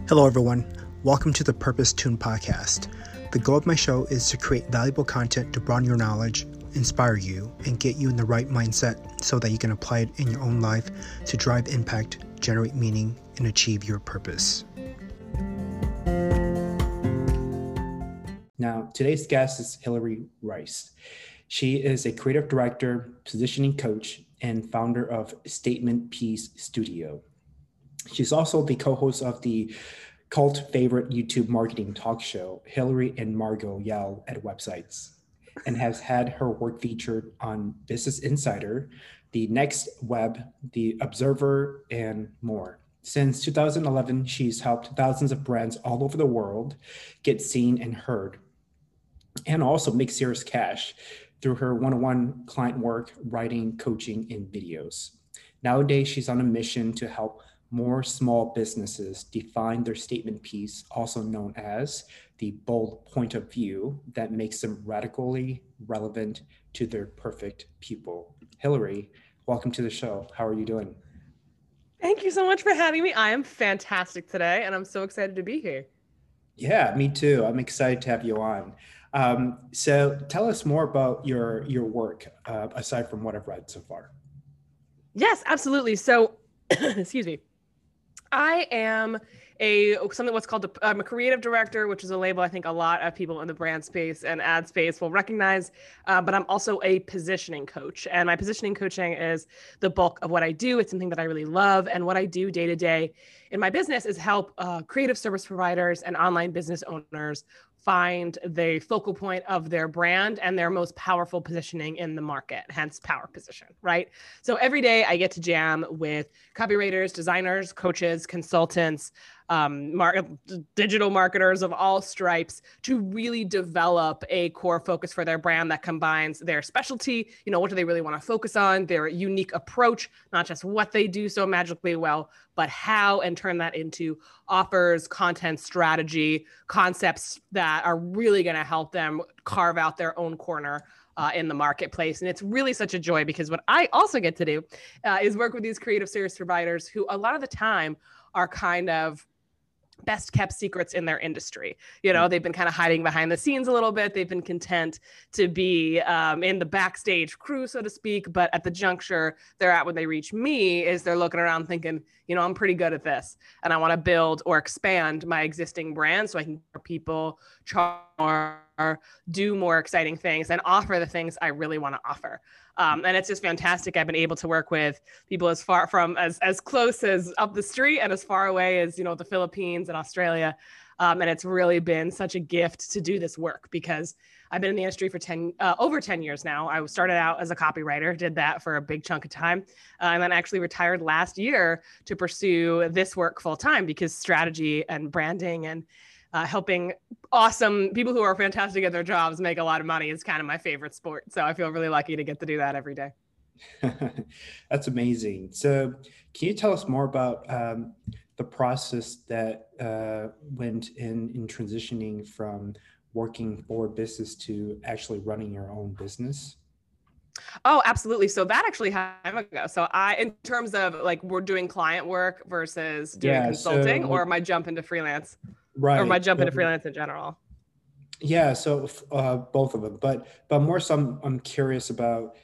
Hello, everyone. Welcome to the Purpose Tune podcast. The goal of my show is to create valuable content to broaden your knowledge, inspire you, and get you in the right mindset so that you can apply it in your own life to drive impact, generate meaning, and achieve your purpose. Now, today's guest is Hillary Rice. She is a creative director, positioning coach, and founder of Statement Piece Studio. She's also the co-host of the cult favorite YouTube marketing talk show, Hillary and Margot Yell at Websites, and has had her work featured on Business Insider, The Next Web, The Observer, and more. Since 2011, she's helped thousands of brands all over the world get seen and heard, and also make serious cash through her one-on-one client work, writing, coaching, and videos. Nowadays, she's on a mission to help more small businesses define their statement piece, also known as the bold point of view that makes them radically relevant to their perfect people. Hillary, welcome to the show. How are you doing? Thank you so much for having me. I am fantastic today, and I'm so excited to be here. Yeah, me too. I'm excited to have you on. So tell us more about your work, aside from what I've read so far. Yes, absolutely. So, excuse me. I am I'm a creative director, which is a label I think a lot of people in the brand space and ad space will recognize. But I'm also a positioning coach, and my positioning coaching is the bulk of what I do. It's something that I really love, and what I do day to day in my business is help creative service providers and online business owners find the focal point of their brand and their most powerful positioning in the market, hence power position, right? So every day I get to jam with copywriters, designers, coaches, consultants, digital marketers of all stripes to really develop a core focus for their brand that combines their specialty, what do they really want to focus on, their unique approach, not just what they do so magically well, but how, and turn that into offers, content, strategy, concepts that are really going to help them carve out their own corner in the marketplace. And it's really such a joy because what I also get to do is work with these creative service providers who a lot of the time are kind of best kept secrets in their industry. They've been kind of hiding behind the scenes a little bit. They've been content to be in the backstage crew, so to speak. But at the juncture they're at when they reach me is they're looking around thinking, I'm pretty good at this. And I want to build or expand my existing brand so I can get people charge more, do more exciting things, and offer the things I really want to offer. And it's just fantastic. I've been able to work with people as far from as close as up the street and as far away as, the Philippines and Australia. And it's really been such a gift to do this work because I've been in the industry for over 10 years now. I started out as a copywriter, did that for a big chunk of time, and then actually retired last year to pursue this work full time because strategy and branding and helping awesome people who are fantastic at their jobs make a lot of money is kind of my favorite sport. So I feel really lucky to get to do that every day. That's amazing. So can you tell us more about the process that went in transitioning from working for a business to actually running your own business? Oh, absolutely. So that actually happened ago. So in terms of like we're doing client work versus doing consulting, or am I jump into freelance? Right. Or am I jump into freelance in general? Yeah. So both of them, but more so I'm curious about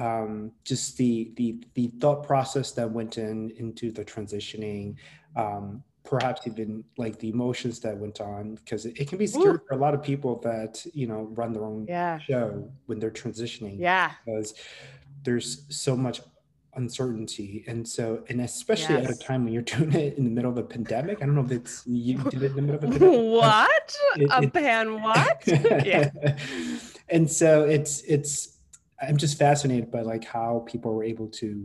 just the thought process that went into the transitioning, perhaps even like the emotions that went on, because it can be scary for a lot of people that, run their own show when they're transitioning. Yeah. Because there's so much uncertainty. And especially at a time when you're doing it in the middle of a pandemic. I don't know if you did it in the middle of a pandemic. What? What? Yeah. And so I'm just fascinated by like how people were able to,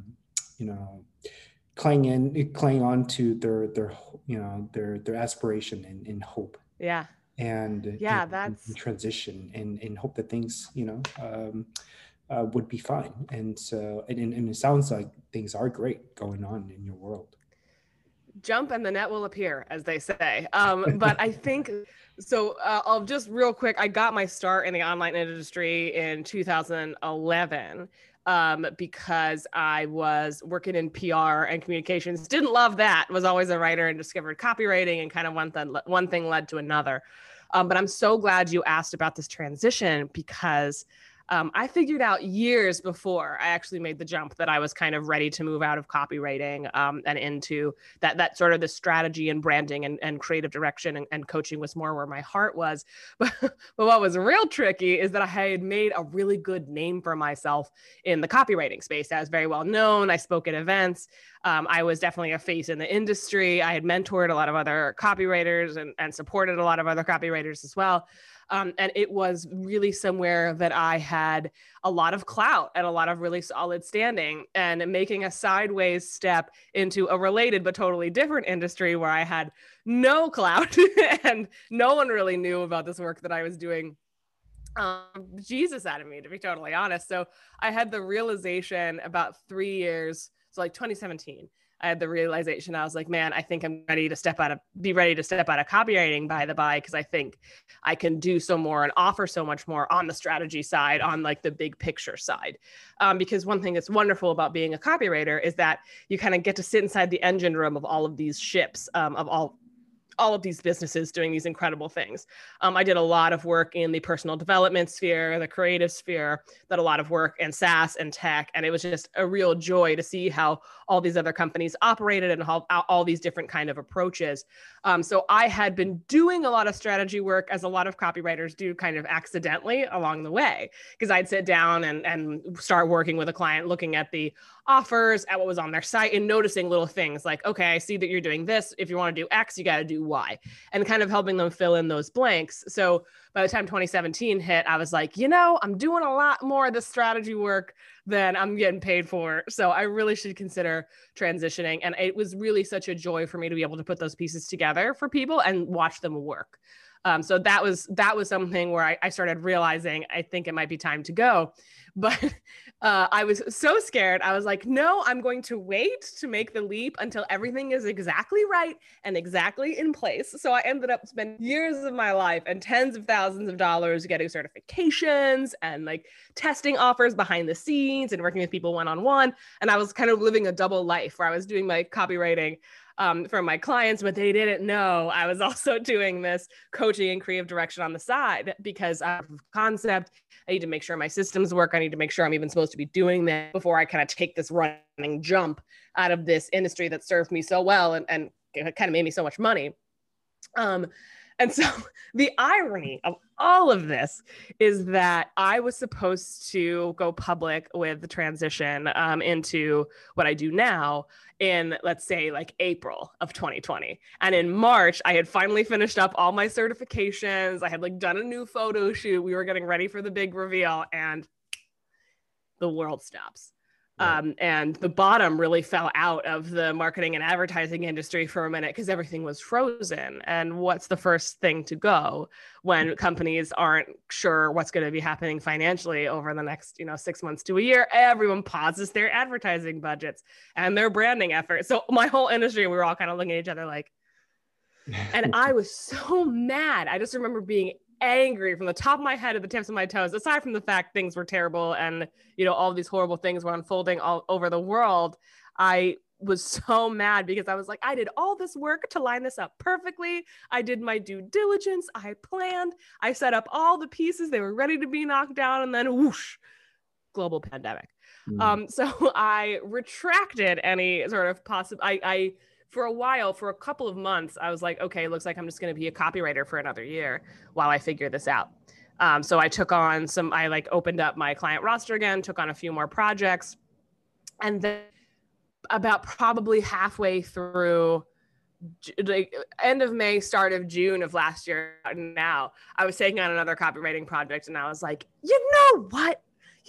cling on to their aspiration and hope. Yeah. And that's transition and hope that things, would be fine. And so, and it sounds like things are great going on in your world. Jump and the net will appear, as they say. But I think, so I'll just real quick, I got my start in the online industry in 2011. because I was working in PR and communications. Didn't love that. Was always a writer and discovered copywriting, and kind of one thing led to another. But I'm so glad you asked about this transition, because I figured out years before I actually made the jump that I was kind of ready to move out of copywriting and into that sort of the strategy and branding and creative direction and coaching was more where my heart was. But what was real tricky is that I had made a really good name for myself in the copywriting space. I was very well known. I spoke at events. I was definitely a face in the industry. I had mentored a lot of other copywriters and supported a lot of other copywriters as well. And it was really somewhere that I had a lot of clout and a lot of really solid standing, and making a sideways step into a related but totally different industry where I had no clout and no one really knew about this work that I was doing. Jesus out of me, to be totally honest. So I had the realization about 3 years, so like 2017, I had the realization. I was like, man, I think I'm ready to step out of copywriting, by the by, because I think I can do so more and offer so much more on the strategy side, on like the big picture side. Because one thing that's wonderful about being a copywriter is that you kind of get to sit inside the engine room of all of these ships, of all of these businesses doing these incredible things. I did a lot of work in the personal development sphere, the creative sphere, did a lot of work in SaaS and tech. And it was just a real joy to see how all these other companies operated and how all these different kind of approaches. So I had been doing a lot of strategy work, as a lot of copywriters do, kind of accidentally along the way, because I'd sit down and start working with a client, looking at the offers, at what was on their site, and noticing little things like, okay, I see that you're doing this. If you want to do X, you got to do Y, and kind of helping them fill in those blanks. So by the time 2017 hit, I was like, I'm doing a lot more of the strategy work than I'm getting paid for. So I really should consider transitioning. And it was really such a joy for me to be able to put those pieces together for people and watch them work. So that was something where I started realizing, I think it might be time to go. But I was so scared. I was like, no, I'm going to wait to make the leap until everything is exactly right and exactly in place. So I ended up spending years of my life and tens of thousands of dollars getting certifications and like testing offers behind the scenes and working with people one-on-one. And I was kind of living a double life where I was doing my copywriting for my clients, but they didn't know I was also doing this coaching and creative direction on the side, because I have a concept. I need to make sure my systems work. I need to make sure I'm even supposed to be doing that before I kind of take this running jump out of this industry that served me so well and kind of made me so much money. And so the irony of all of this is that I was supposed to go public with the transition into what I do now in, let's say, like April of 2020. And in March, I had finally finished up all my certifications. I had like done a new photo shoot. We were getting ready for the big reveal, and the world stops. And the bottom really fell out of the marketing and advertising industry for a minute, because everything was frozen. And what's the first thing to go when companies aren't sure what's going to be happening financially over the next 6 months to a year? Everyone pauses their advertising budgets and their branding efforts. So my whole industry, we were all kind of looking at each other like, and I was so mad. I just remember being angry from the top of my head to the tips of my toes, aside from the fact things were terrible and all these horrible things were unfolding all over the world. I was so mad because I was like, I did all this work to line this up perfectly. I did my due diligence. I planned, I set up all the pieces. They were ready to be knocked down, and then whoosh, global pandemic. So I retracted any sort of possible, I for a while, for a couple of months, I was like, okay, it looks like I'm just going to be a copywriter for another year while I figure this out. So I took on I opened up my client roster again, took on a few more projects. And then about probably halfway through, like end of May, start of June of last year, now I was taking on another copywriting project, and I was like, you know what?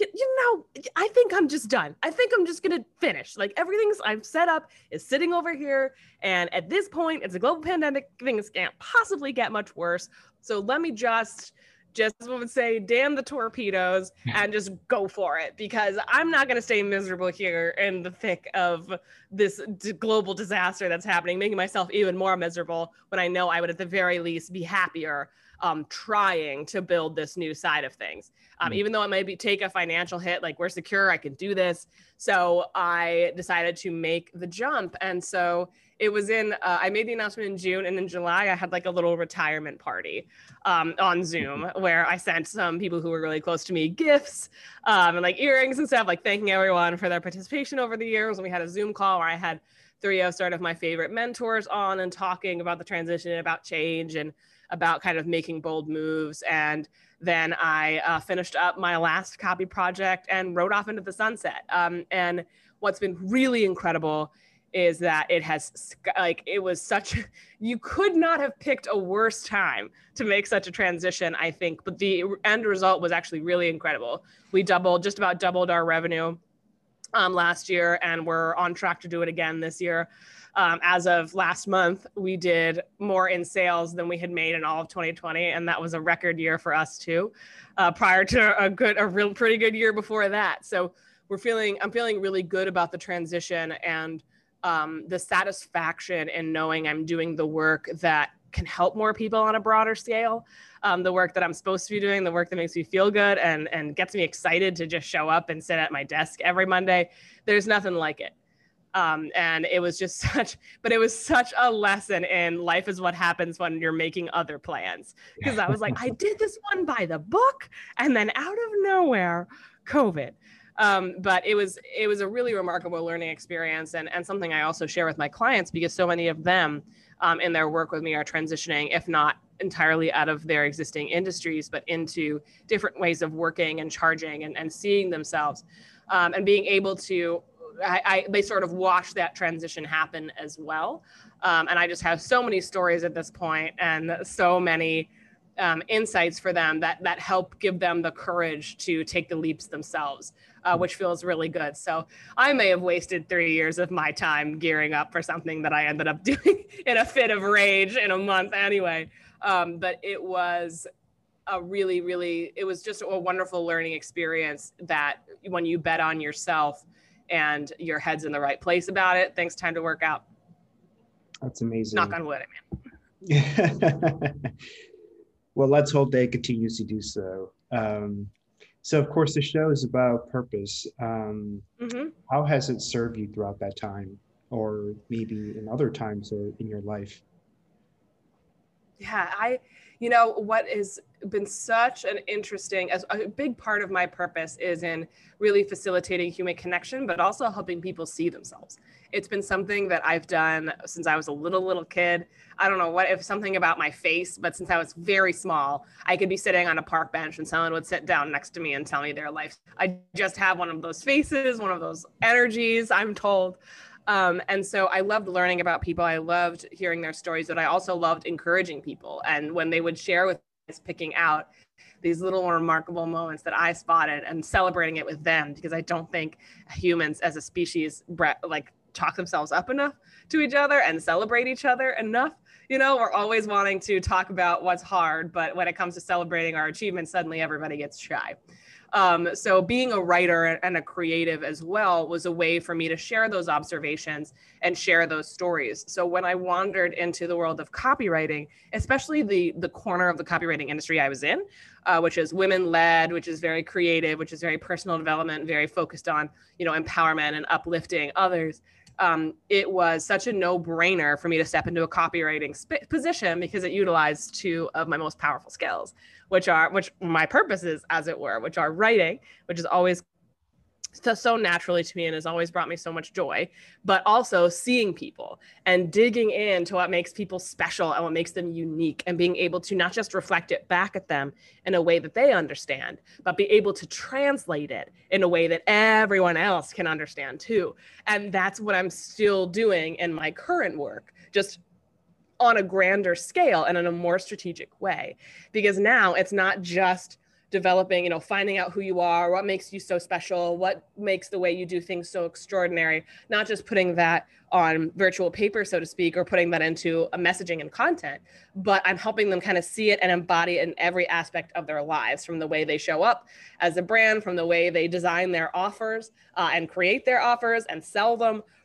I think I'm just done. I think I'm just going to finish. Like everything's I've set up is sitting over here. And at this point, it's a global pandemic. Things can't possibly get much worse. So let me just would say, damn the torpedoes and just go for it, because I'm not going to stay miserable here in the thick of this global disaster that's happening, making myself even more miserable when I know I would at the very least be happier trying to build this new side of things. Even though it might take a financial hit, like we're secure, I can do this. So I decided to make the jump. And so it was I made the announcement in June, and in July, I had like a little retirement party on Zoom where I sent some people who were really close to me gifts and like earrings and stuff, like thanking everyone for their participation over the years. And we had a Zoom call where I had 3 of sort of my favorite mentors on and talking about the transition, about change, and about kind of making bold moves. And then I finished up my last copy project and rode off into the sunset. And what's been really incredible is that you could not have picked a worse time to make such a transition, I think. But the end result was actually really incredible. We just about doubled our revenue last year, and we're on track to do it again this year. As of last month, we did more in sales than we had made in all of 2020, and that was a record year for us too. Prior to a pretty good year before that, so I'm feeling really good about the transition and the satisfaction in knowing I'm doing the work that can help more people on a broader scale. The work that I'm supposed to be doing, the work that makes me feel good and gets me excited to just show up and sit at my desk every Monday. There's nothing like it. And it was such a lesson in life is what happens when you're making other plans. Because I was like, I did this one by the book, and then out of nowhere, COVID. But it was a really remarkable learning experience, and something I also share with my clients, because so many of them in their work with me are transitioning, if not entirely out of their existing industries, but into different ways of working and charging and seeing themselves, and being able to, they sort of watch that transition happen as well. And I just have so many stories at this point and so many insights for them that help give them the courage to take the leaps themselves, which feels really good. So I may have wasted 3 years of my time gearing up for something that I ended up doing in a fit of rage in a month anyway. But it was it was just a wonderful learning experience that when you bet on yourself and your head's in the right place about it, things tend to work out. That's amazing. Knock on wood, man. Well, let's hope they continues to do so. So, of course, the show is about purpose. How has it served you throughout that time, or maybe in other times in your life? Yeah, what has been such an interesting, as a big part of my purpose is in really facilitating human connection, but also helping people see themselves. It's been something that I've done since I was a little kid. I don't know if something about my face, but since I was very small, I could be sitting on a park bench and someone would sit down next to me and tell me their life. I just have one of those faces, one of those energies, I'm told. And so I loved learning about people. I loved hearing their stories, but I also loved encouraging people. And when they would share with us, picking out these little remarkable moments that I spotted and celebrating it with them, because I don't think humans as a species talk themselves up enough to each other and celebrate each other enough. We're always wanting to talk about what's hard, but when it comes to celebrating our achievements, suddenly everybody gets shy. So being a writer and a creative as well was a way for me to share those observations and share those stories. So when I wandered into the world of copywriting, especially the corner of the copywriting industry I was in, which is women-led, which is very creative, which is very personal development, very focused on, empowerment and uplifting others. It was such a no-brainer for me to step into a copywriting position because it utilized two of my most powerful skills, which my purpose is, as it were, which are writing, which is always so naturally to me and has always brought me so much joy, but also seeing people and digging into what makes people special and what makes them unique, and being able to not just reflect it back at them in a way that they understand, but be able to translate it in a way that everyone else can understand too. And that's what I'm still doing in my current work, just on a grander scale and in a more strategic way, because now it's not just developing, finding out who you are, what makes you so special, what makes the way you do things so extraordinary, not just putting that on virtual paper, so to speak, or putting that into a messaging and content, but I'm helping them kind of see it and embody it in every aspect of their lives, from the way they show up as a brand, from the way they design their offers and create their offers and sell them,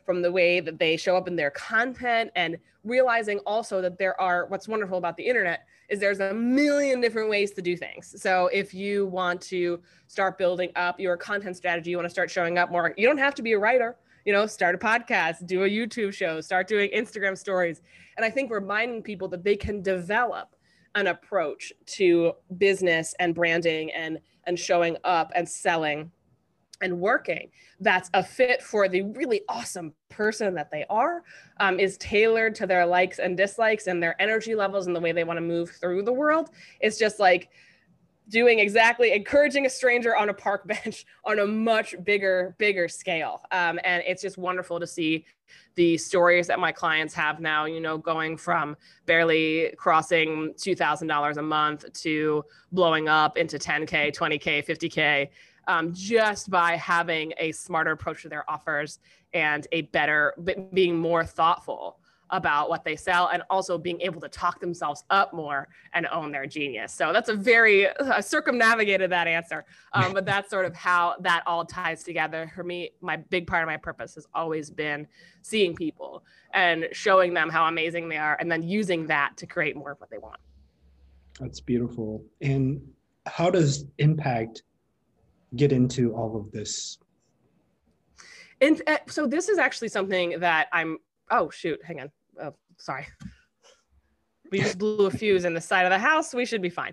from the way that they show up in their content, and realizing also that what's wonderful about the internet is there's a million different ways to do things. So if you want to start building up your content strategy, you want to start showing up more, you don't have to be a writer, start a podcast, do a YouTube show, start doing Instagram stories. And I think reminding people that they can develop an approach to business and branding and showing up and selling and working that's a fit for the really awesome person that they are, is tailored to their likes and dislikes and their energy levels and the way they want to move through the world. It's just like encouraging a stranger on a park bench on a much bigger scale. And it's just wonderful to see the stories that my clients have now, going from barely crossing $2,000 a month to blowing up into 10K, 20K, 50K. Just by having a smarter approach to their offers and being more thoughtful about what they sell, and also being able to talk themselves up more and own their genius. So that's I circumnavigated that answer, but that's sort of how that all ties together. For me, my big part of my purpose has always been seeing people and showing them how amazing they are, and then using that to create more of what they want. That's beautiful. And how does impact get into all of this? And so this is actually something that oh shoot, hang on. Oh, sorry. We just blew a fuse in the side of the house. We should be fine.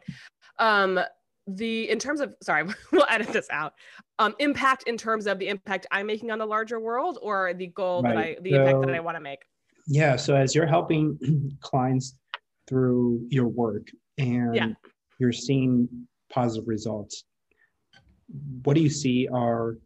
In terms of, sorry, we'll edit this out. Impact in terms of the impact I'm making on the larger world, or the goal right. Impact that I want to make. Yeah. So as you're helping clients through your work and you're seeing positive results, what do you see are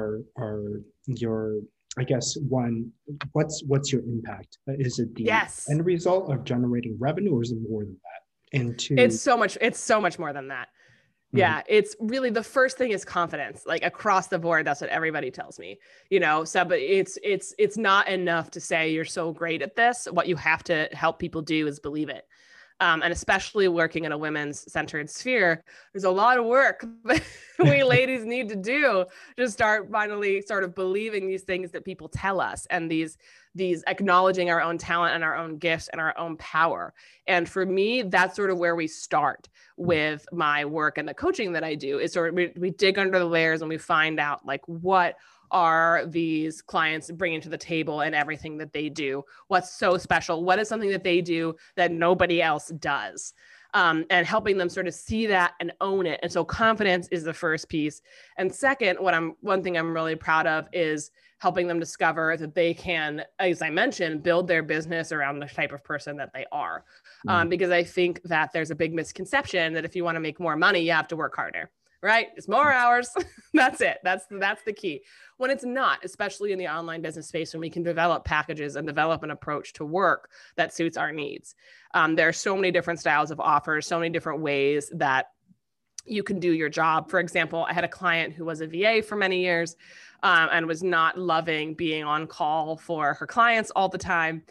your, I guess, what's your impact? Is it the end result of generating revenue, or is it more than that? And two, it's so much more than that. Mm-hmm. Yeah, it's really, the first thing is confidence, like across the board. That's what everybody tells me, so, but it's not enough to say you're so great at this. What you have to help people do is believe it. And especially working in a women's centered sphere, there's a lot of work that we ladies need to do to start finally sort of believing these things that people tell us, and these acknowledging our own talent and our own gifts and our own power. And for me, that's sort of where we start with my work and the coaching that I do, is sort of we dig under the layers and we find out, like, what are these clients bringing to the table and everything that they do? What's so special? What is something that they do that nobody else does? And helping them sort of see that and own it. And so confidence is the first piece. And second, one thing I'm really proud of is helping them discover that they can, as I mentioned, build their business around the type of person that they are. Because I think that there's a big misconception that if you want to make more money, you have to work harder. Right? It's more hours. That's it. That's the key. When it's not, especially in the online business space, when we can develop packages and develop an approach to work that suits our needs. There are so many different styles of offers, so many different ways that you can do your job. For example, I had a client who was a VA for many years, and was not loving being on call for her clients all the time.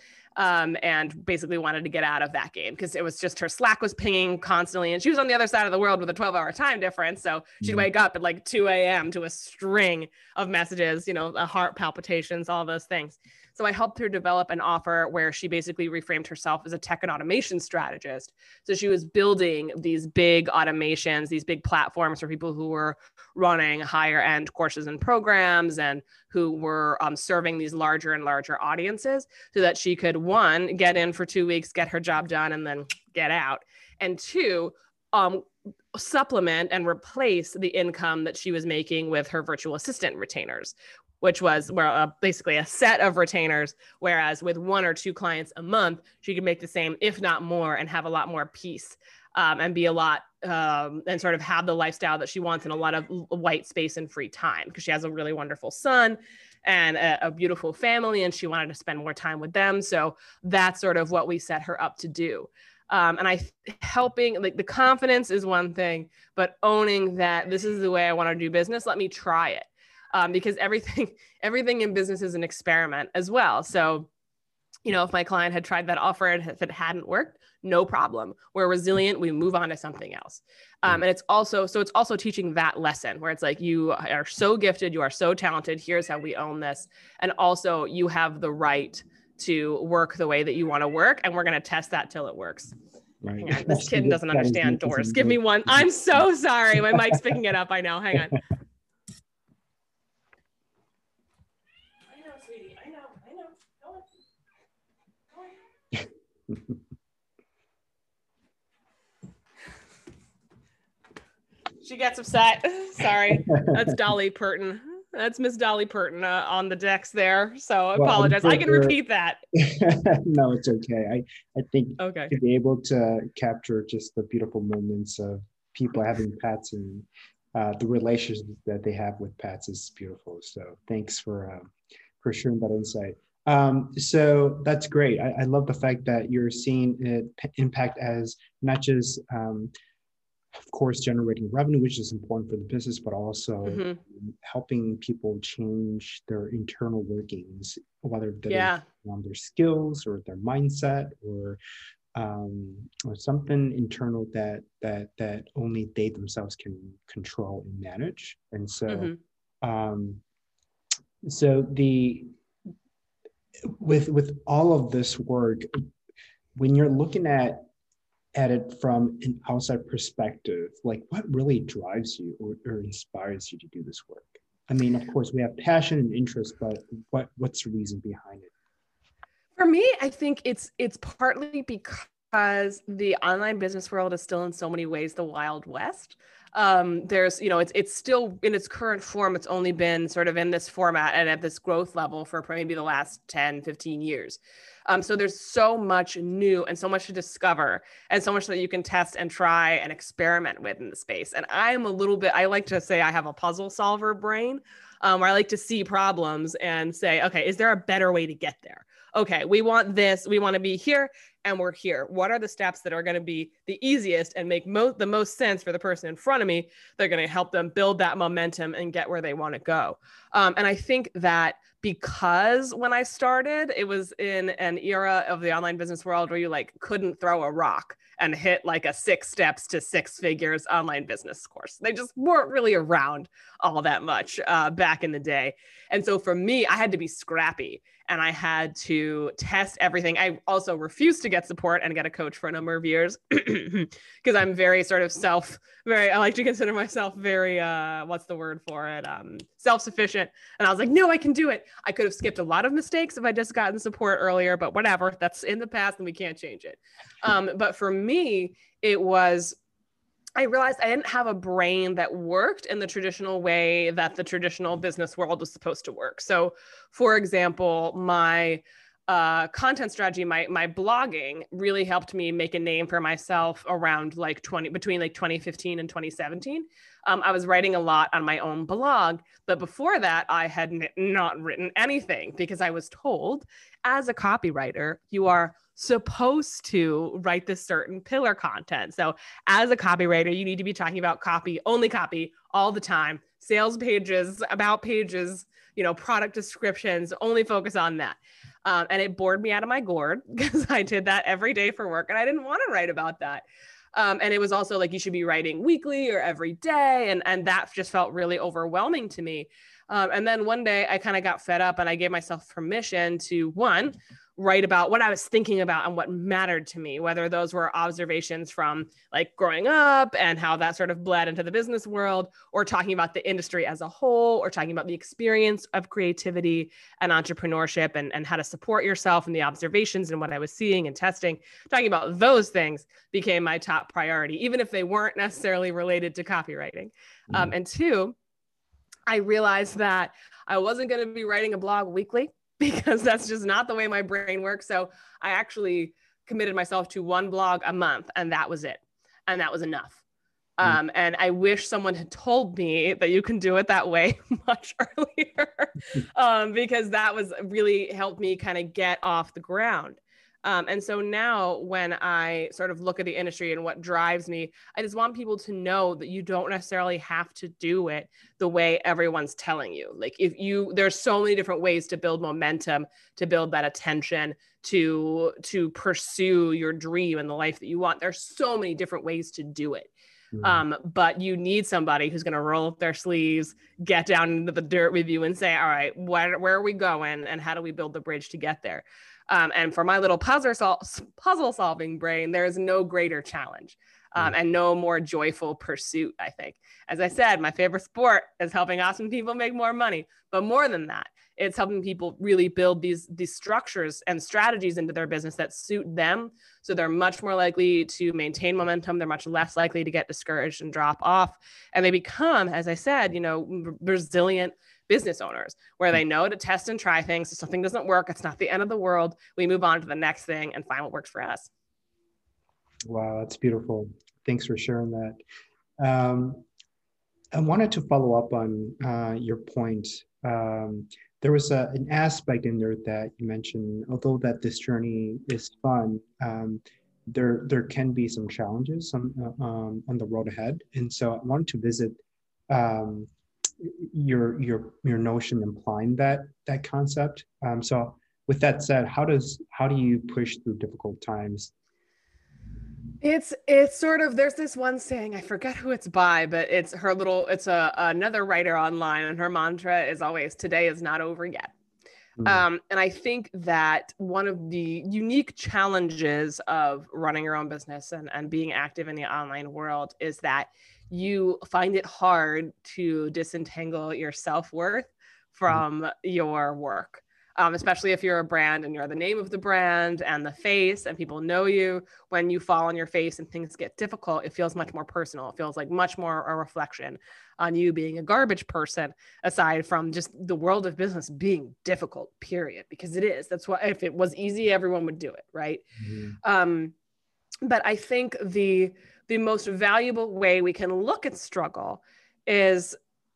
And basically wanted to get out of that game because it was just, her Slack was pinging constantly, and she was on the other side of the world with a 12-hour time difference. So she'd wake up at like 2 a.m. to a string of messages, the heart palpitations, all those things. So I helped her develop an offer where she basically reframed herself as a tech and automation strategist. So she was building these big automations, these big platforms for people who were running higher end courses and programs, and who were serving these larger and larger audiences, so that she could, one, get in for 2 weeks, get her job done, and then get out. And two, supplement and replace the income that she was making with her virtual assistant retainers, which was basically a set of retainers, whereas with 1 or 2 clients a month, she could make the same, if not more, and have a lot more peace, and be a lot, and sort of have the lifestyle that she wants, and a lot of white space and free time, because she has a really wonderful son and a beautiful family, and she wanted to spend more time with them. So that's sort of what we set her up to do. And helping, like, the confidence is one thing, but owning that this is the way I want to do business, let me try it. Because everything in business is an experiment as well. So If my client had tried that offer, if it hadn't worked, no problem. We're resilient. We move on to something else. And it's also teaching that lesson where it's like, you are so gifted, you are so talented. Here's how we own this. And also you have the right to work the way that you want to work. And we're going to test that till it works. Right. Hang on. This kitten doesn't understand doors. Give me one. I'm so sorry. My mic's picking it up. I know. Hang on. She gets upset. Sorry. That's Dolly Purton. That's Miss Dolly Purton on the decks there. So I apologize. I can repeat that. No, it's okay. I think okay. To be able to capture just the beautiful moments of people having pets and the relationship that they have with pets is beautiful. So thanks for sharing that insight. So that's great. I love the fact that you're seeing it impact as not just of course, generating revenue, which is important for the business, but also helping people change their internal workings, whether they're on their skills or their mindset or something internal that only they themselves can control and manage. And so, with all of this work, when you're looking at it from an outside perspective, like what really drives you or inspires you to do this work? I mean, of course, we have passion and interest, but what's the reason behind it? For me, I think it's partly because the online business world is still in so many ways the Wild West. There's, it's still in its current form. It's only been sort of in this format and at this growth level for maybe the last 10, 15 years. So there's so much new and so much to discover and so much that you can test and try and experiment with in the space. And I like to say I have a puzzle solver brain, where I like to see problems and say, okay, is there a better way to get there? Okay, we want this, we want to be here and we're here. What are the steps that are going to be the easiest and make the most sense for the person in front of me? They're going to help them build that momentum and get where they want to go. And I think that because when I started, it was in an era of the online business world where you couldn't throw a rock and hit a 6 steps to 6 figures online business course. They just weren't really around all that much back in the day. And so for me, I had to be scrappy and I had to test everything. I also refused to get support and get a coach for a number of years because I'm very sort of I like to consider myself very, what's the word for it? Self-sufficient. And I was like, no, I can do it. I could have skipped a lot of mistakes if I just gotten support earlier, but whatever, that's in the past and we can't change it. But for me, I realized I didn't have a brain that worked in the traditional way that the traditional business world was supposed to work. So for example, my content strategy, my blogging really helped me make a name for myself around between 2015 and 2017. I was writing a lot on my own blog, but before that I had not written anything because I was told as a copywriter, you are supposed to write this certain pillar content. So as a copywriter, you need to be talking about copy all the time, sales pages, about pages, product descriptions, only focus on that. And it bored me out of my gourd because I did that every day for work and I didn't want to write about that. And it was also you should be writing weekly or every day. And that just felt really overwhelming to me. And then one day I kind of got fed up and I gave myself permission to write about what I was thinking about and what mattered to me, whether those were observations from growing up and how that sort of bled into the business world, or talking about the industry as a whole, or talking about the experience of creativity and entrepreneurship and how to support yourself and the observations and what I was seeing and testing. Talking about those things became my top priority, even if they weren't necessarily related to copywriting. And 2, I realized that I wasn't going to be writing a blog weekly because that's just not the way my brain works. So I actually committed myself to 1 blog a month and that was it. And that was enough. And I wish someone had told me that you can do it that way much earlier because that was really helped me kind of get off the ground. And so now when I sort of look at the industry and what drives me, I just want people to know that you don't necessarily have to do it the way everyone's telling you. Like there's so many different ways to build momentum, to build that attention, to pursue your dream and the life that you want. There's so many different ways to do it. But you need somebody who's going to roll up their sleeves, get down into the dirt with you and say, all right, where are we going? And how do we build the bridge to get there? And for my little puzzle solving brain, there is no greater challenge and no more joyful pursuit, I think. As I said, my favorite sport is helping awesome people make more money. But more than that, it's helping people really build these structures and strategies into their business that suit them. So they're much more likely to maintain momentum. They're much less likely to get discouraged and drop off. And they become, as I said, resilient business owners, where they know to test and try things. If something doesn't work, it's not the end of the world. We move on to the next thing and find what works for us. Wow, that's beautiful. Thanks for sharing that. I wanted to follow up on your point. There was an aspect in there that you mentioned, although that this journey is fun, there can be some challenges on the road ahead. And so I wanted to visit your notion implying that concept. So with that said, how do you push through difficult times? It's sort of, there's this one saying, I forget who it's by, but it's another writer online, and her mantra is always, today is not over yet. And I think that one of the unique challenges of running your own business and being active in the online world is that you find it hard to disentangle your self-worth from your work. Especially if you're a brand and you're the name of the brand and the face and people know you. When you fall on your face and things get difficult, it feels much more personal. It feels like much more a reflection on you being a garbage person, aside from just the world of business being difficult, period, because it is. That's why if it was easy, everyone would do it, right? But I think the most valuable way we can look at struggle is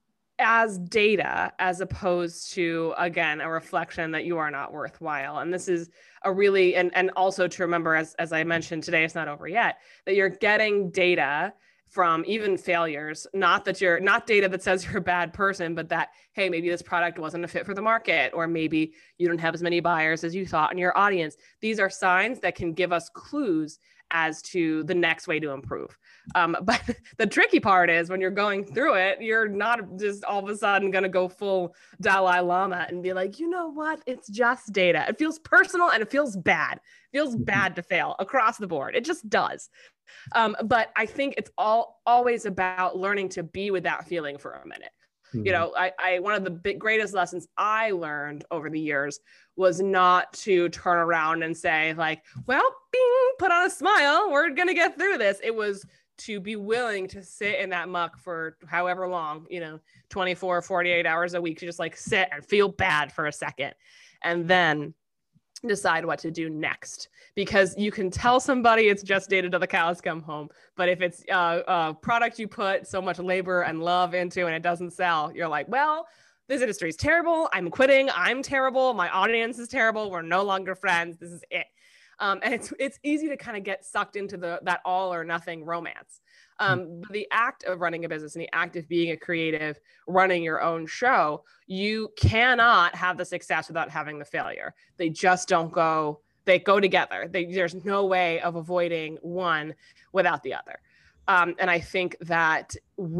as data, as opposed to, again, a reflection that you are not worthwhile. And this is a really, and also to remember, as I mentioned, today it's not over yet, that you're getting data from even failures, not data that says you're a bad person, but that, hey, maybe this product wasn't a fit for the market, or maybe you don't have as many buyers as you thought in your audience. These are signs that can give us clues as to the next way to improve. But the tricky part is when you're going through it, you're not just all of a sudden going to go full Dalai Lama and be like, you know what? It's just data. It feels personal and it feels bad. It feels bad to fail across the board. It just does. But I think it's always about learning to be with that feeling for a minute. You know, I one of the greatest lessons I learned over the years was not to turn around and say like, well, bing, put on a smile, we're going to get through this. It was to be willing to sit in that muck for however long, 24, 48 hours a week, to just like sit and feel bad for a second and then decide what to do next. Because you can tell somebody it's just data till the cows come home, but if it's a product you put so much labor and love into and it doesn't sell, you're like, well, this industry is terrible. I'm quitting. I'm terrible. My audience is terrible. We're no longer friends. This is it. And it's easy to kind of get sucked into that all or nothing romance. But the act of running a business and the act of being a creative, running your own show, you cannot have the success without having the failure. They just don't go, they go together. There's no way of avoiding one without the other. And I think that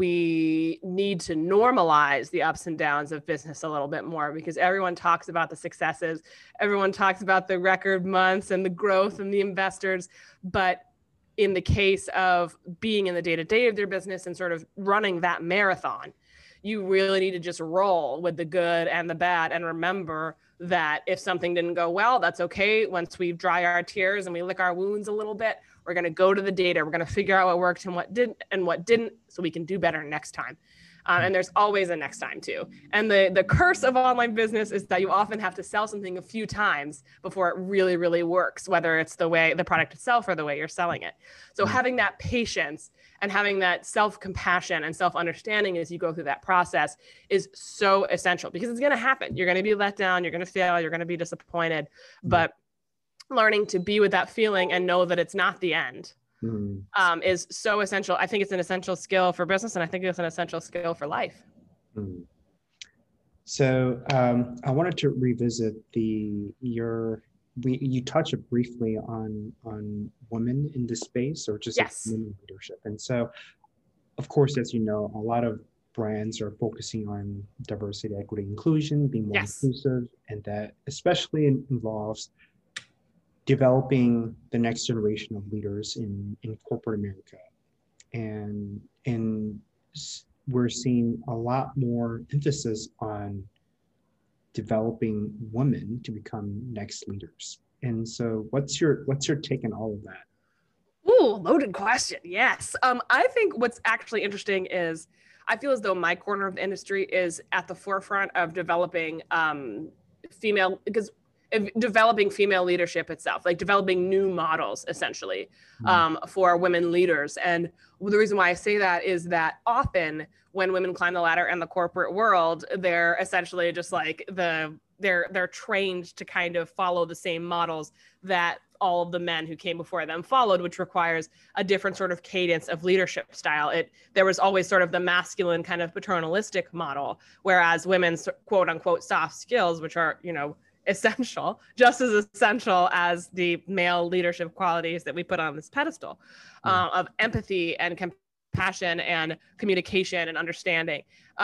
we need to normalize the ups and downs of business a little bit more, because everyone talks about the successes. Everyone talks about the record months and the growth and the investors. But in the case of being in the day-to-day of their business and sort of running that marathon, you really need to just roll with the good and the bad and remember that if something didn't go well, that's okay. Once we dry our tears and we lick our wounds a little bit, we're going to go to the data. We're going to figure out what worked and what didn't, so we can do better next time. And there's always a next time too. And the curse of online business is that you often have to sell something a few times before it really, really works, whether it's the way the product itself or the way you're selling it. So having that patience and having that self-compassion and self-understanding as you go through that process is so essential, because it's going to happen. You're going to be let down. You're going to fail. You're going to be disappointed. But learning to be with that feeling and know that it's not the end is so essential. I think it's an essential skill for business, and I think it's an essential skill for life. Mm. So I wanted to revisit you touched briefly on women in this space, or just like Yes. women leadership. And so, of course, as you know, a lot of brands are focusing on diversity, equity, inclusion, being more Yes. inclusive, and that especially involves developing the next generation of leaders in corporate America. And we're seeing a lot more emphasis on developing women to become next leaders. And so what's your take on all of that? Ooh, loaded question. Yes. I think what's actually interesting is I feel as though my corner of the industry is at the forefront of developing developing female leadership itself, like developing new models essentially for women leaders. And the reason why I say that is that often when women climb the ladder in the corporate world, they're essentially just like they're trained to kind of follow the same models that all of the men who came before them followed, which requires a different sort of cadence of leadership style. There was always sort of the masculine kind of paternalistic model, whereas women's quote unquote soft skills, which are, essential, just as essential as the male leadership qualities that we put on this pedestal of empathy and compassion and communication and understanding.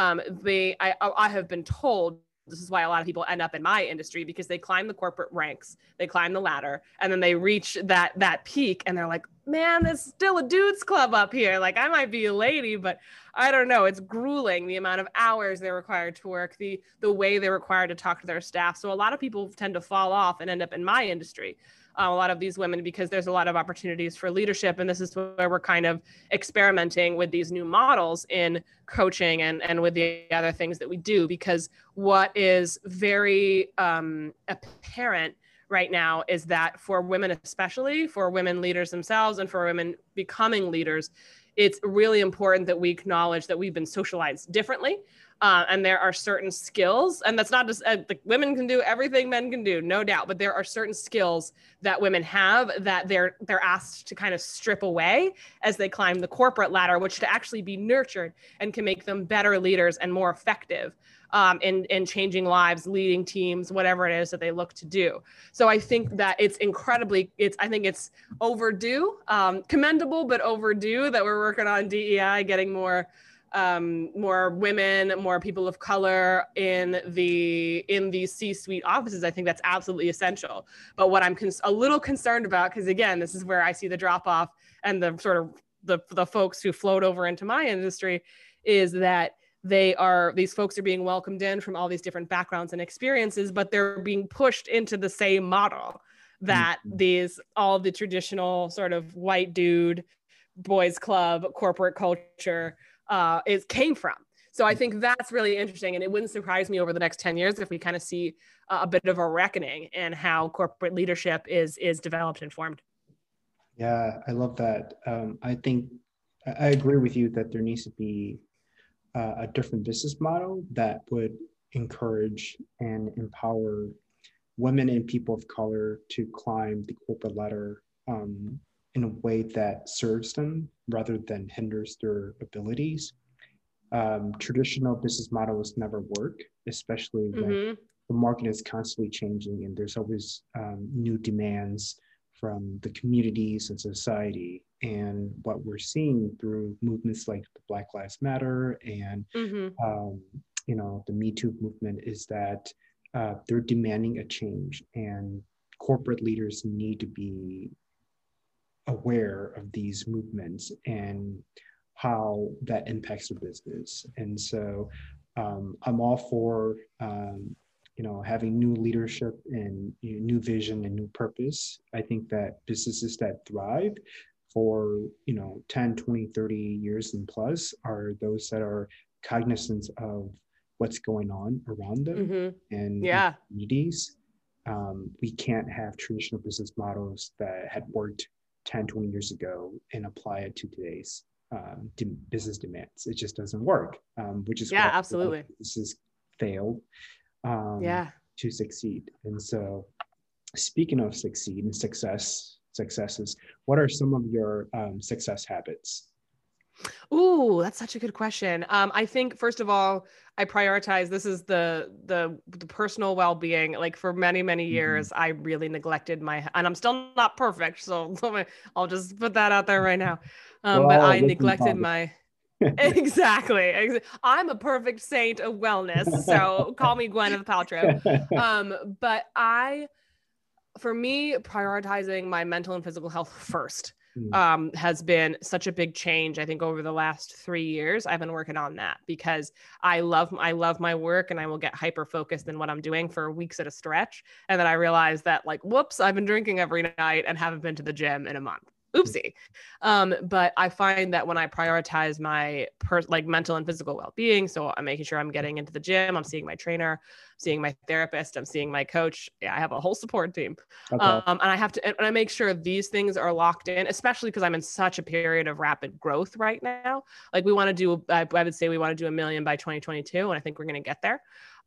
I have been told this is why a lot of people end up in my industry, because they climb the corporate ranks, they climb the ladder, and then they reach that peak and they're like, man, there's still a dude's club up here. Like, I might be a lady, but I don't know. It's grueling, the amount of hours they're required to work, the way they're required to talk to their staff. So a lot of people tend to fall off and end up in my industry. A lot of these women, because there's a lot of opportunities for leadership. And this is where we're kind of experimenting with these new models in coaching and with the other things that we do, because what is very apparent right now is that for women, especially for women leaders themselves and for women becoming leaders, it's really important that we acknowledge that we've been socialized differently. And there are certain skills, and that's not just like women can do everything men can do, no doubt, but there are certain skills that women have that they're asked to kind of strip away as they climb the corporate ladder, which to actually be nurtured and can make them better leaders and more effective in changing lives, leading teams, whatever it is that they look to do. So I think that I think it's overdue, commendable, but overdue that we're working on DEI, getting more women, more people of color in these C-suite offices. I think that's absolutely essential. But what I'm a little concerned about, because again, this is where I see the drop off and the sort of the folks who float over into my industry, is that these folks are being welcomed in from all these different backgrounds and experiences, but they're being pushed into the same model that all the traditional sort of white dude, boys club, corporate culture came from. So I think that's really interesting. And it wouldn't surprise me over the next 10 years if we kind of see a bit of a reckoning in how corporate leadership is developed and formed. Yeah, I love that. I think I agree with you that there needs to be a different business model that would encourage and empower women and people of color to climb the corporate ladder in a way that serves them rather than hinders their abilities. Traditional business models never work, especially when the market is constantly changing and there's always new demands from the communities and society. And what we're seeing through movements like the Black Lives Matter and the Me Too movement is that they're demanding a change, and corporate leaders need to be aware of these movements and how that impacts their business. And so I'm all for having new leadership and new vision and new purpose. I think that businesses that thrive for 10, 20, 30 years and plus are those that are cognizant of what's going on around them and communities. We can't have traditional business models that had worked 10, 20 years ago and apply it to today's business demands. It just doesn't work, which is absolutely. This has failed to succeed. And so Speaking of successes, what are some of your success habits? Ooh, that's such a good question. I think first of all, I prioritize. This is the personal well-being. Like for many Mm-hmm. years, I really neglected and I'm still not perfect. So I'll just put that out there right now. We're But all I a work in neglected progress. my exactly. I'm a perfect saint of wellness. So call me Gwyneth Paltrow. But for me, prioritizing my mental and physical health first Mm, has been such a big change. I think over the last 3 years, I've been working on that because I love my work and I will get hyper focused in what I'm doing for weeks at a stretch. And then I realize that like, whoops, I've been drinking every night and haven't been to the gym in a month. Oopsie. But I find that when I prioritize my like mental and physical well-being, so I'm making sure I'm getting into the gym, I'm seeing my trainer, seeing my therapist, I'm seeing my coach. Yeah, I have a whole support team. okay. And I make sure these things are locked in, especially because I'm in such a period of rapid growth right now. Like we want to do, I would say we want to do 1 million by 2022, and I think we're going to get there.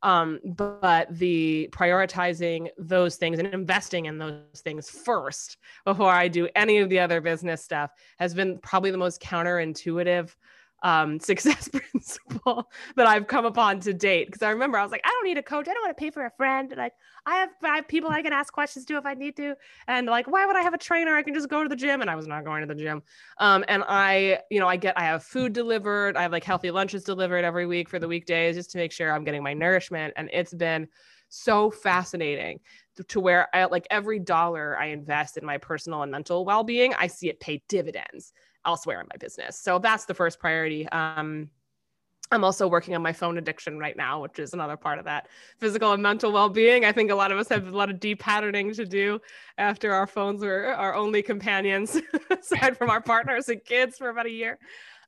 But the prioritizing those things and investing in those things first before I do any of the other business stuff has been probably the most counterintuitive success principle that I've come upon to date. Because I remember I was like, I don't need a coach. I don't want to pay for a friend. Like I have 5 people I can ask questions to if I need to. And like, why would I have a trainer? I can just go to the gym. And I was not going to the gym. And I have food delivered. I have like healthy lunches delivered every week for the weekdays just to make sure I'm getting my nourishment. And it's been so fascinating to where I like every dollar I invest in my personal and mental well-being, I see it pay dividends elsewhere in my business. So that's the first priority. I'm also working on my phone addiction right now, which is another part of that physical and mental well-being. I think a lot of us have a lot of de-patterning to do after our phones were our only companions, aside from our partners and kids for about a year.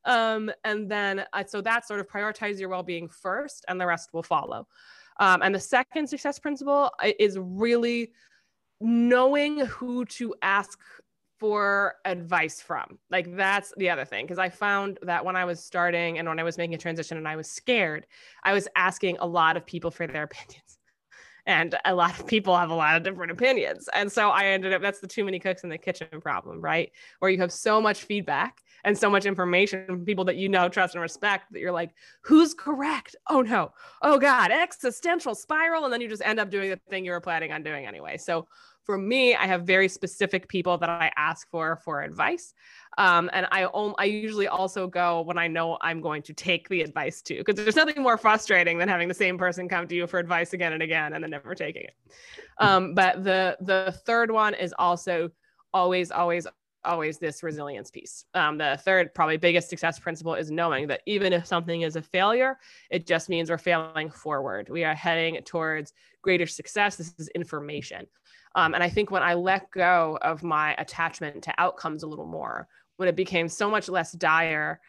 And then, so that's sort of prioritize your well-being first, and the rest will follow. And the second success principle is really knowing who to ask for advice from. Like that's the other thing. Cause I found that when I was starting and when I was making a transition and I was scared, I was asking a lot of people for their opinions. And a lot of people have a lot of different opinions. And so I ended up, that's the too many cooks in the kitchen problem, right? Where you have so much feedback and so much information from people that you know, trust, and respect that you're like, who's correct? Oh no. Oh God, existential spiral. And then you just end up doing the thing you were planning on doing anyway. So for me, I have very specific people that I ask for advice. And I usually also go when I know I'm going to take the advice to, because there's nothing more frustrating than having the same person come to you for advice again and again and then never taking it. But the third one is also always this resilience piece. The third, probably biggest success principle is knowing that even if something is a failure, it just means we're failing forward. We are heading towards greater success. This is information. And I think when I let go of my attachment to outcomes a little more, when it became so much less dire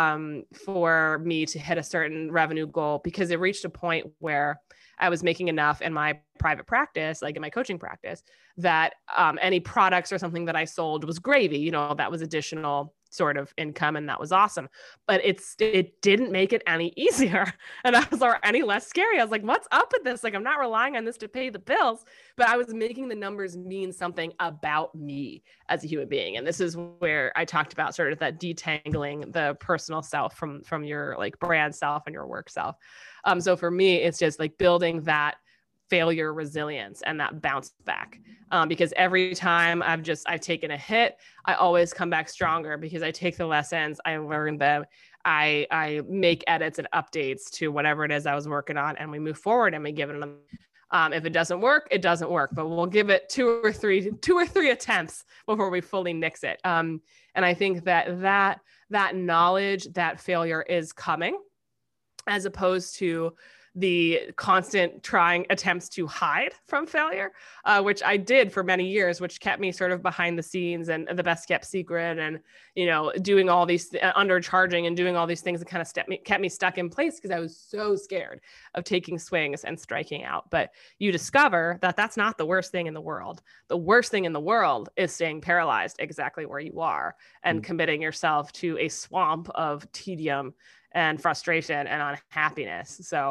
for me to hit a certain revenue goal, because it reached a point where I was making enough in my private practice, like in my coaching practice, that any products or something that I sold was gravy. You know, that was additional sort of income, and that was awesome. But it didn't make it any easier, and I was or any less scary. I was like, what's up with this? Like, I'm not relying on this to pay the bills, but I was making the numbers mean something about me as a human being. And this is where I talked about sort of that detangling the personal self from your like brand self and your work self. So for me, it's just like building that failure resilience and that bounce back. Because every time I've taken a hit, I always come back stronger because I take the lessons, I learn them, I make edits and updates to whatever it is I was working on, and we move forward and we give it another. If it doesn't work, it doesn't work, but we'll give it two or three attempts before we fully nix it. And I think that knowledge that failure is coming, as opposed to the constant trying attempts to hide from failure, which I did for many years, which kept me sort of behind the scenes and the best kept secret, and, you know, doing all these undercharging and doing all these things that kind of kept me stuck in place because I was so scared of taking swings and striking out. But you discover that that's not the worst thing in the world. The worst thing in the world is staying paralyzed exactly where you are and committing yourself to a swamp of tedium and frustration and unhappiness. So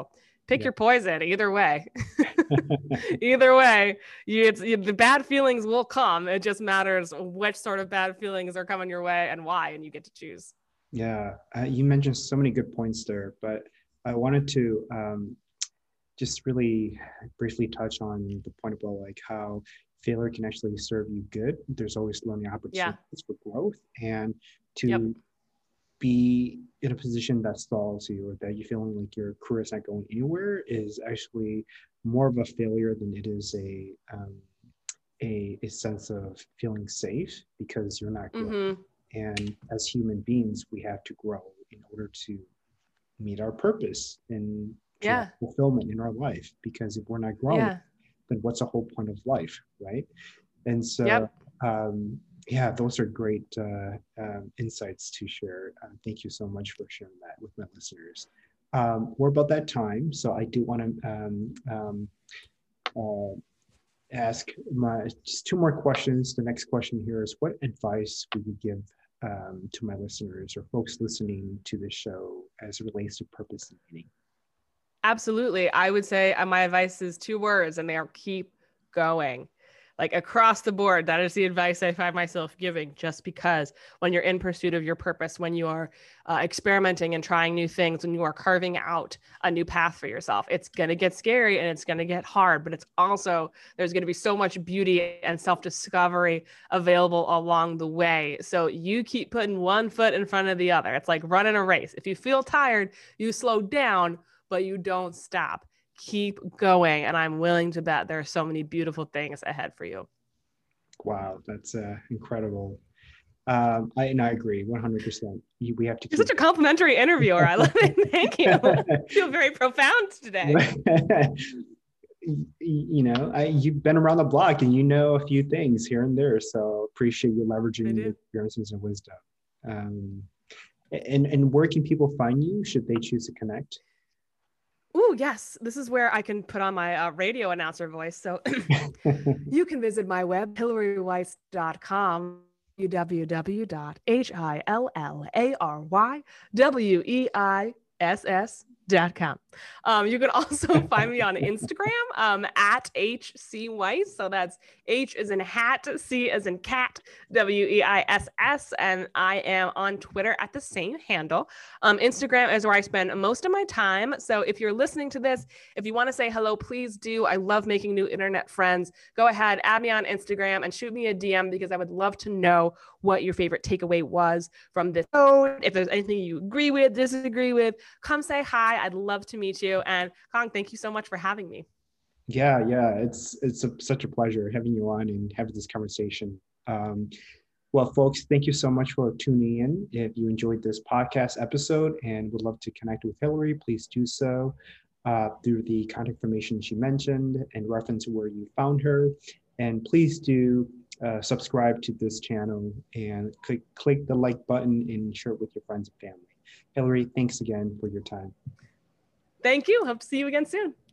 Pick Yeah. your poison. Either way, either way, the bad feelings will come. It just matters which sort of bad feelings are coming your way and why, and you get to choose. Yeah, you mentioned so many good points there, but I wanted to just really briefly touch on the point about like how failure can actually serve you good. There's always learning Yeah. opportunities for growth, and Yep. to be in a position that stalls you or that you feeling like your career is not going anywhere is actually more of a failure than it is a sense of feeling safe because you're not growing. Mm-hmm. And as human beings, we have to grow in order to meet our purpose and to have Yeah. fulfillment in our life. Because if we're not growing, Yeah. then what's the whole point of life, right? And so, Yep. yeah, those are great insights to share. Thank you so much for sharing that with my listeners. We're about that time, so I do want to ask just two more questions. The next question here is, what advice would you give to my listeners or folks listening to this show as it relates to purpose and meaning? Absolutely. I would say my advice is 2 words, and they are keep going. Like across the board, that is the advice I find myself giving, just because when you're in pursuit of your purpose, when you are experimenting and trying new things, when you are carving out a new path for yourself, it's going to get scary and it's going to get hard, but it's also, there's going to be so much beauty and self-discovery available along the way. So you keep putting one foot in front of the other. It's like running a race. If you feel tired, you slow down, but you don't stop. Keep going. And I'm willing to bet there are so many beautiful things ahead for you. Wow, that's incredible. I agree 100%. We have to You're such a complimentary interviewer. I love it. Thank you. I feel very profound today. You've been around the block and you know a few things here and there. So appreciate you leveraging your experiences and wisdom. And where can people find you should they choose to connect? Oh, yes. This is where I can put on my radio announcer voice. So you can visit my web, HillaryWeiss.com, www.HILLARYWEISS.com. You can also find me on Instagram at HC Weiss. So that's H as in hat, C as in cat, WEISS. And I am on Twitter at the same handle. Instagram is where I spend most of my time. So if you're listening to this, if you want to say hello, please do. I love making new internet friends. Go ahead, add me on Instagram and shoot me a DM because I would love to know what your favorite takeaway was from this episode. If there's anything you agree with, disagree with, come say hi. I'd love to meet you. And Khang, thank you so much for having me. Yeah, it's such a pleasure having you on and having this conversation. Well, folks, thank you so much for tuning in. If you enjoyed this podcast episode and would love to connect with Hillary, please do so through the contact information she mentioned and reference where you found her. And please do subscribe to this channel and click the like button and share it with your friends and family. Hillary, thanks again for your time. Thank you. Hope to see you again soon.